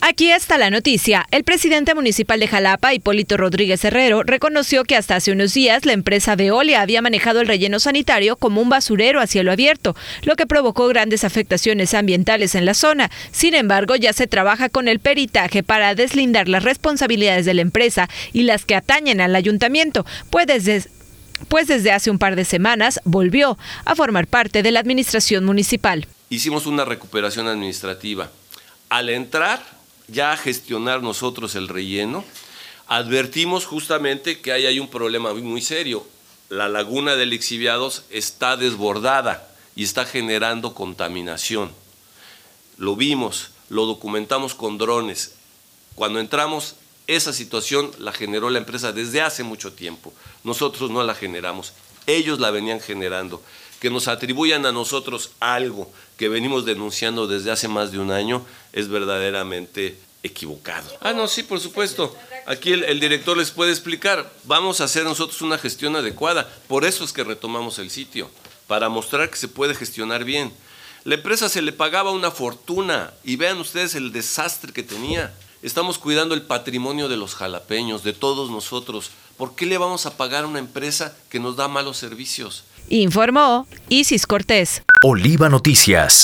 Aquí está la noticia. El presidente municipal de Jalapa, Hipólito Rodríguez Herrero, reconoció que hasta hace unos días la empresa Veolia había manejado el relleno sanitario como un basurero a cielo abierto, lo que provocó grandes afectaciones ambientales en la zona. Sin embargo, ya se trabaja con el peritaje para deslindar las responsabilidades de la empresa y las que atañen al ayuntamiento, pues desde hace un par de semanas volvió a formar parte de la administración municipal. Hicimos una recuperación administrativa. Al entrar ya a gestionar nosotros el relleno, advertimos justamente que ahí hay un problema muy serio. La laguna de lixiviados está desbordada y está generando contaminación. Lo vimos, lo documentamos con drones. Cuando entramos, esa situación la generó la empresa desde hace mucho tiempo. Nosotros no la generamos, ellos la venían generando. Que nos atribuyan a nosotros algo que venimos denunciando desde hace más de un año es verdaderamente equivocado. No, sí, por supuesto. Aquí el director les puede explicar. Vamos a hacer nosotros una gestión adecuada. Por eso es que retomamos el sitio, para mostrar que se puede gestionar bien. La empresa se le pagaba una fortuna y vean ustedes el desastre que tenía. Estamos cuidando el patrimonio de los jalapeños, de todos nosotros. ¿Por qué le vamos a pagar a una empresa que nos da malos servicios? Informó Isis Cortés. Oliva Noticias.